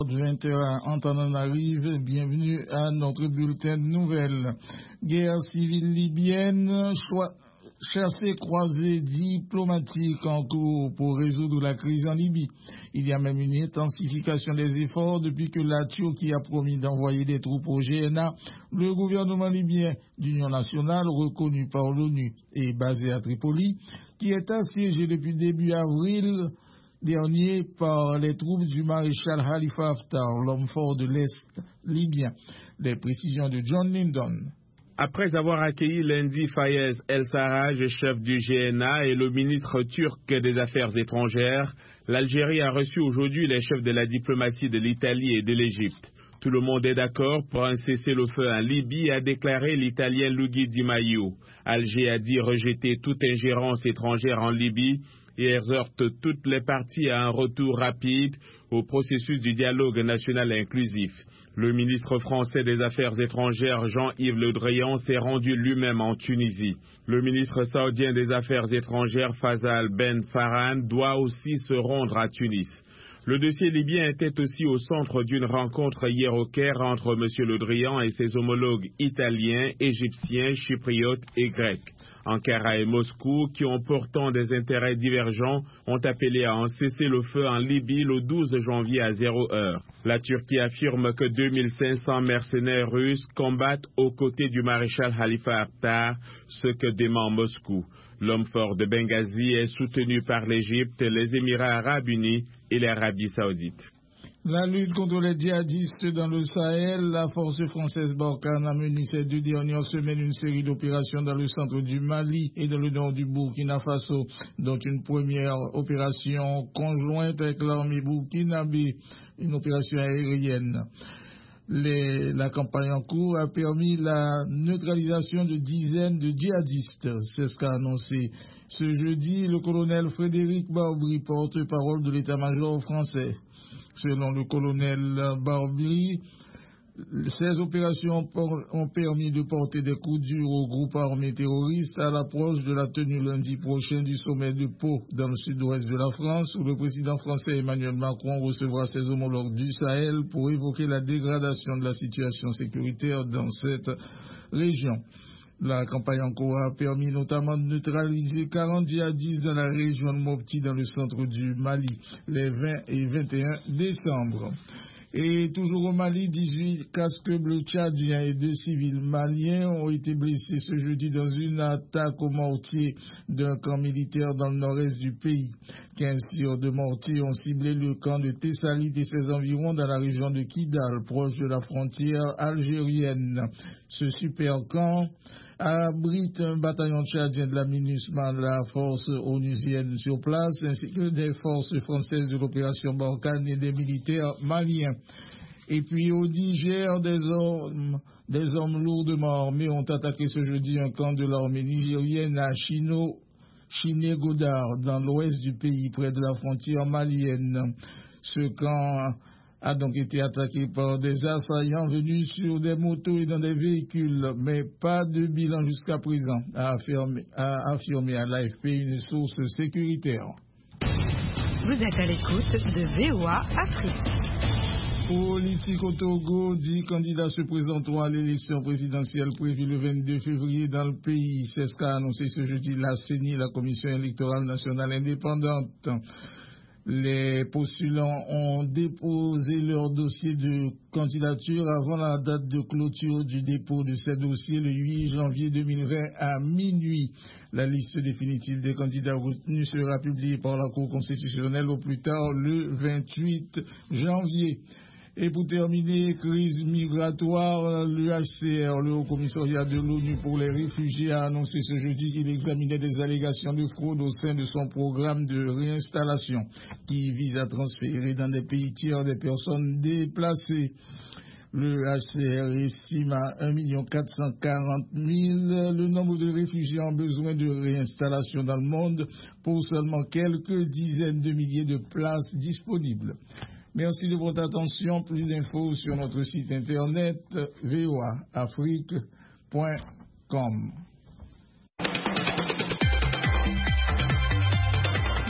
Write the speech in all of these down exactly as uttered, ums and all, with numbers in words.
vingt heures en temps en arrive, bienvenue à notre bulletin de nouvelles. Guerre civile libyenne, choix, chassé croisé diplomatique en cours pour résoudre la crise en Libye. Il y a même une intensification des efforts depuis que la Turquie a promis d'envoyer des troupes au G N A. Le gouvernement libyen d'union nationale, reconnu par l'ONU et basé à Tripoli, qui est assiégé depuis début avril dernier par les troupes du maréchal Khalifa Haftar, l'homme fort de l'Est libyen. Les précisions de John Lyndon. Après avoir accueilli lundi Fayez El-Sarraj, chef du G N A, et le ministre turc des Affaires étrangères, l'Algérie a reçu aujourd'hui les chefs de la diplomatie de l'Italie et de l'Égypte. Tout le monde est d'accord pour un cessez-le-feu en Libye, a déclaré l'Italien Luigi Di Maio. Alger a dit rejeter toute ingérence étrangère en Libye et exhorte toutes les parties à un retour rapide au processus du dialogue national inclusif. Le ministre français des Affaires étrangères Jean-Yves Le Drian s'est rendu lui-même en Tunisie. Le ministre saoudien des Affaires étrangères Faisal Ben Farhan doit aussi se rendre à Tunis. Le dossier libyen était aussi au centre d'une rencontre hier au Caire entre M. Le Drian et ses homologues italiens, égyptiens, chypriotes et grecs. Ankara et Moscou, qui ont pourtant des intérêts divergents, ont appelé à un cessez-le-feu en Libye le douze janvier à zéro heure. La Turquie affirme que deux mille cinq cents mercenaires russes combattent aux côtés du maréchal Khalifa Haftar, ce que dément Moscou. L'homme fort de Benghazi est soutenu par l'Égypte, les Émirats arabes unis et l'Arabie saoudite. La lutte contre les djihadistes dans le Sahel, la force française Barkhane a mené ces deux dernières semaines une série d'opérations dans le centre du Mali et dans le nord du Burkina Faso, dont une première opération conjointe avec l'armée burkinabé, une opération aérienne. Les, la campagne en cours a permis la neutralisation de dizaines de djihadistes. C'est ce qu'a annoncé ce jeudi le colonel Frédéric Barbry, porte-parole de l'état-major français. Selon le colonel Barbry, ces opérations ont permis de porter des coups durs aux groupes armés terroristes à l'approche de la tenue lundi prochain du sommet de Pau dans le sud-ouest de la France, où le président français Emmanuel Macron recevra ses homologues du Sahel pour évoquer la dégradation de la situation sécuritaire dans cette région. La campagne en cours a permis notamment de neutraliser quarante djihadistes dans la région de Mopti dans le centre du Mali les vingt et vingt et un décembre. Et toujours au Mali, dix-huit casques bleus tchadiens et deux civils maliens ont été blessés ce jeudi dans une attaque au mortier d'un camp militaire dans le nord-est du pays. quinze tirs de mortier ont ciblé le camp de Tessalit et ses environs dans la région de Kidal, proche de la frontière algérienne. Ce super camp abrite un bataillon tchadien de la MINUSMA, la force onusienne sur place, ainsi que des forces françaises de l'opération Barkhane et des militaires maliens. Et puis au Niger, des hommes, des hommes lourdement armés ont attaqué ce jeudi un camp de l'armée nigérienne à Chino, Chiné-Godard, dans l'ouest du pays, près de la frontière malienne. Ce camp a donc été attaqué par des assaillants venus sur des motos et dans des véhicules, mais pas de bilan jusqu'à présent, a affirmé, a affirmé à l'A F P une source sécuritaire. Vous êtes à l'écoute de V O A Afrique. Politique au Togo, dix candidats se présenteront à l'élection présidentielle prévue le vingt-deux février dans le pays. C'est ce qu'a annoncé ce jeudi la C E N I, la Commission électorale nationale indépendante. Les postulants ont déposé leur dossier de candidature avant la date de clôture du dépôt de ces dossiers le huit janvier deux mille vingt à minuit. La liste définitive des candidats retenus sera publiée par la Cour constitutionnelle au plus tard le vingt-huit janvier. Et pour terminer, crise migratoire, l'U H C R, le Haut Commissariat de l'ONU pour les réfugiés, a annoncé ce jeudi qu'il examinait des allégations de fraude au sein de son programme de réinstallation qui vise à transférer dans des pays tiers des personnes déplacées. Le H C R estime à un million quatre cent quarante mille le nombre de réfugiés en besoin de réinstallation dans le monde pour seulement quelques dizaines de milliers de places disponibles. Merci de votre attention. Plus d'infos sur notre site internet v o a afrique point com.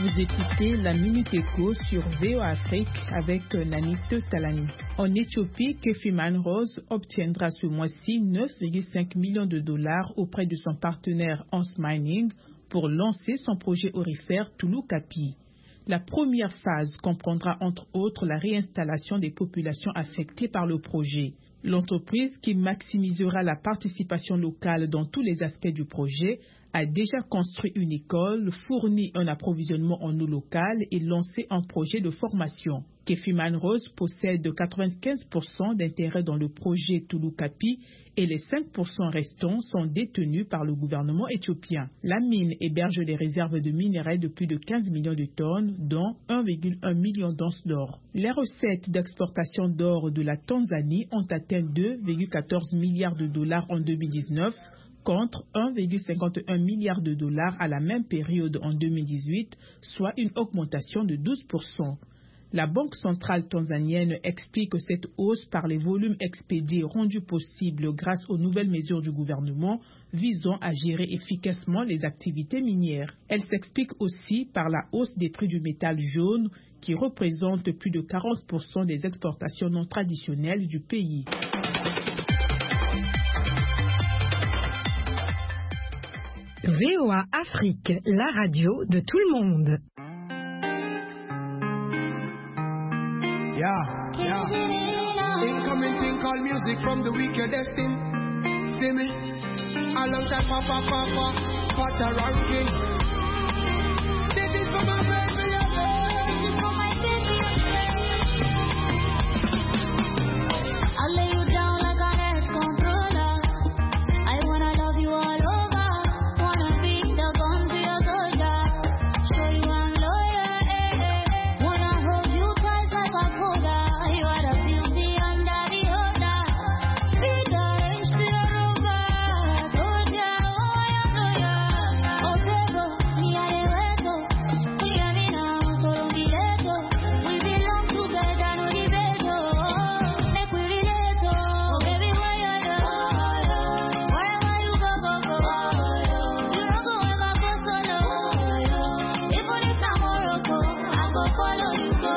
Vous écoutez la Minute Éco sur V O A Afrique avec Nanit Talani. En Éthiopie, Kefiman Rose obtiendra ce mois-ci neuf virgule cinq millions de dollars auprès de son partenaire Hans Mining pour lancer son projet aurifère Touloukapi. La première phase comprendra entre autres la réinstallation des populations affectées par le projet. L'entreprise, qui maximisera la participation locale dans tous les aspects du projet, a déjà construit une école, fourni un approvisionnement en eau locale et lancé un projet de formation. Kefiman Rose possède quatre-vingt-quinze pour cent d'intérêt dans le projet Touloukapi et les cinq pour cent restants sont détenus par le gouvernement éthiopien. La mine héberge des réserves de minerais de plus de quinze millions de tonnes, dont un virgule un million d'onces d'or. Les recettes d'exportation d'or de la Tanzanie ont atteint deux virgule quatorze milliards de dollars en deux mille dix-neuf, contre un virgule cinquante et un milliard de dollars à la même période en deux mille dix-huit, soit une augmentation de douze pour cent. La Banque centrale tanzanienne explique cette hausse par les volumes expédiés rendus possibles grâce aux nouvelles mesures du gouvernement visant à gérer efficacement les activités minières. Elle s'explique aussi par la hausse des prix du métal jaune qui représente plus de quarante pour cent des exportations non traditionnelles du pays. V O A Afrique, la radio de tout le monde. Yeah, yeah. Incoming thing called music from the wicked destined. See me? A long time, papa, papa, pata ranking. This is for my baby, this is for my baby. I'll lay you down like an air controller. I wanna love you all over. Wanna be the gun to your soldier. Show you I'm loyal, eh, eh. Wanna hold you tight like a coda. You are the beauty under the order. Be the range to your rover. Told ya, oh, I know ya. Oh, Pego, ni a de reto. Ni a mi now, solo un bileto. We belong together, no dibeto. Make we relate, oh, baby, where you go? Wherever you go, go, go. You don't go ever go solo. Even if I'm Morocco, I go follow you, go.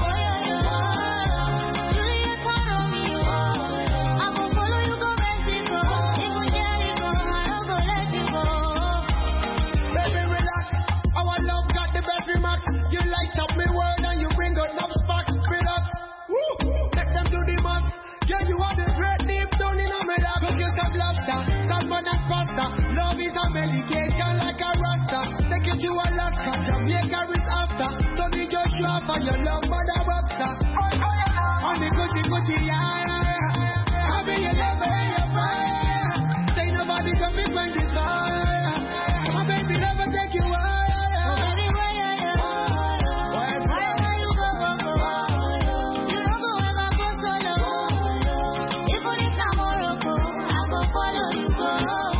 Juliet and Romeo, I go follow you, go Mexico. Even Jericho, I don't go let you go. Baby, relax. Our love got the battery max. You light up my world and you bring out enough sparks. Relax. Woo! Take them to the max. Yeah, you are the threat deep down in a medal. Cookies and lobster, salmon and pasta. Love is a medication like a rasta. Take it to Alaska, Jamaica is after. Don't need your shop for your love, mother boxer. On the Gucci, Gucci, yeah, yeah, yeah. I be your lover and your fire. Say nobody can be when this fire. My baby never take you away. Oh, baby, where you go? Wherever you go, go, go. You don't go ever go solo. Even if I'm Morocco, I go follow you, go.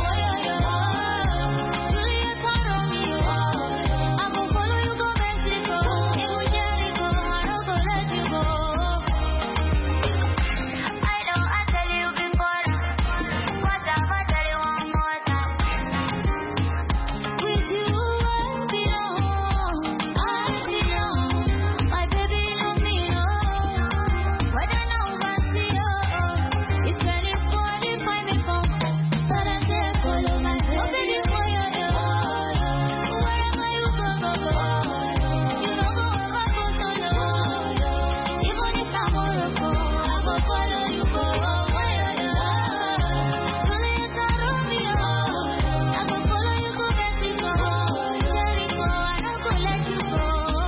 Juliet and Romeo, I go follow you, go Mexico. Even Jericho, I don't go let you go. I know I tell you before, but I'ma tell you one more time. With you I belong, I belong. My baby love me, oh. Whether now or see, oh. It's ready for the fight me come. So then say follow my baby. Oh baby, for you, oh. Wherever you go, go, go. You don't go ever go solo. Even if I'm Morocco, I go follow you, go. Juliet and Romeo, I go follow you, go Mexico. Jericho, I don't go let you go.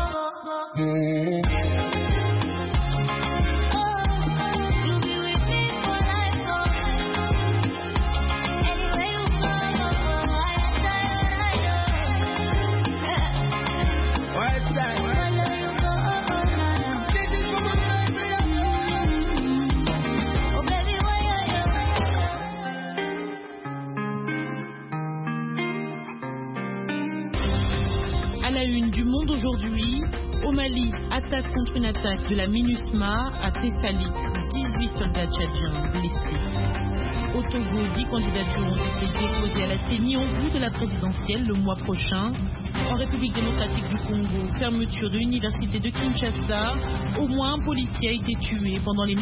Oh, you be with me for life, oh. Anywhere you go, go, go. I What's that? Follow you, go, oh, oh, no, no. This is for my baby. Oh, baby, where you À la une du Monde aujourd'hui, Mali, attaque contre une attaque de la MINUSMA à Thessalite, dix-huit soldats tchadiens blessés. Au Togo, dix candidatures ont été déposées à la C E N I en vue de la présidentielle le mois prochain. En République démocratique du Congo, fermeture de l'université de Kinshasa, au moins un policier a été tué pendant les